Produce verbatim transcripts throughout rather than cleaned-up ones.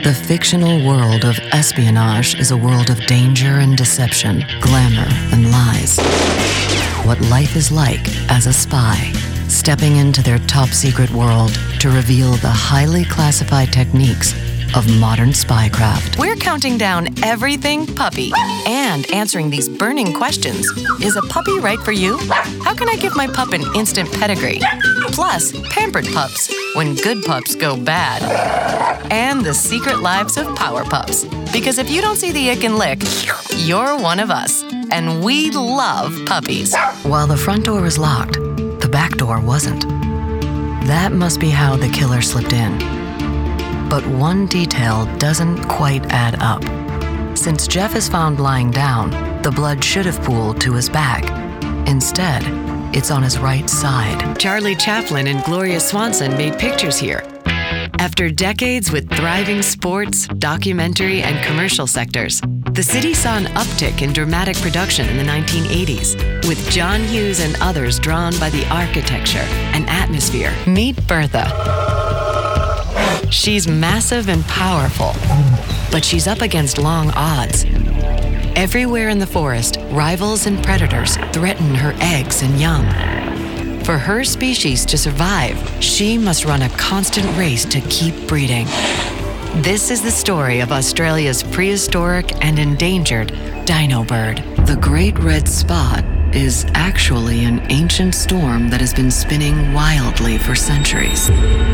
The fictional world of espionage is a world of danger and deception, glamour and lies. What life is like as a spy, stepping into their top-secret world to reveal the highly classified techniques of modern spycraft. We're counting down everything puppy and answering these burning questions. Is a puppy right for you? How can I give my pup an instant pedigree? Plus, pampered pups when good pups go bad. And the secret lives of power pups. Because if you don't see the ick and lick, you're one of us. And we love puppies. While the front door was locked, the back door wasn't. That must be how the killer slipped in. But one detail doesn't quite add up. Since Jeff is found lying down, the blood should have pooled to his back. Instead, it's on his right side. Charlie Chaplin and Gloria Swanson made pictures here. After decades with thriving sports, documentary, and commercial sectors, the city saw an uptick in dramatic production in the nineteen eighties, with John Hughes and others drawn by the architecture and atmosphere. Meet Bertha. She's massive and powerful, but she's up against long odds. Everywhere in the forest, rivals and predators threaten her eggs and young. For her species to survive, she must run a constant race to keep breeding. This is the story of Australia's prehistoric and endangered dino bird. The Great Red Spot is actually an ancient storm that has been spinning wildly for centuries.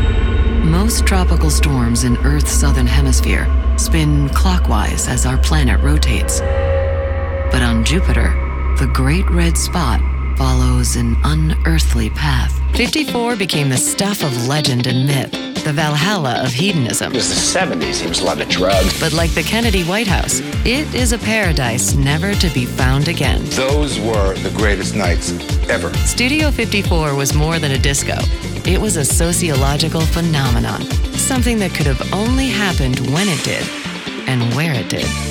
Most tropical storms in Earth's southern hemisphere spin clockwise as our planet rotates. But on Jupiter, the Great Red Spot follows an unearthly path. fifty-four became the stuff of legend and myth, the Valhalla of hedonism. It was the seventies. There was a lot of drugs. But like the Kennedy White House, it is a paradise never to be found again. Those were the greatest nights ever. Studio fifty-four was more than a disco. It was a sociological phenomenon, something that could have only happened when it did and where it did.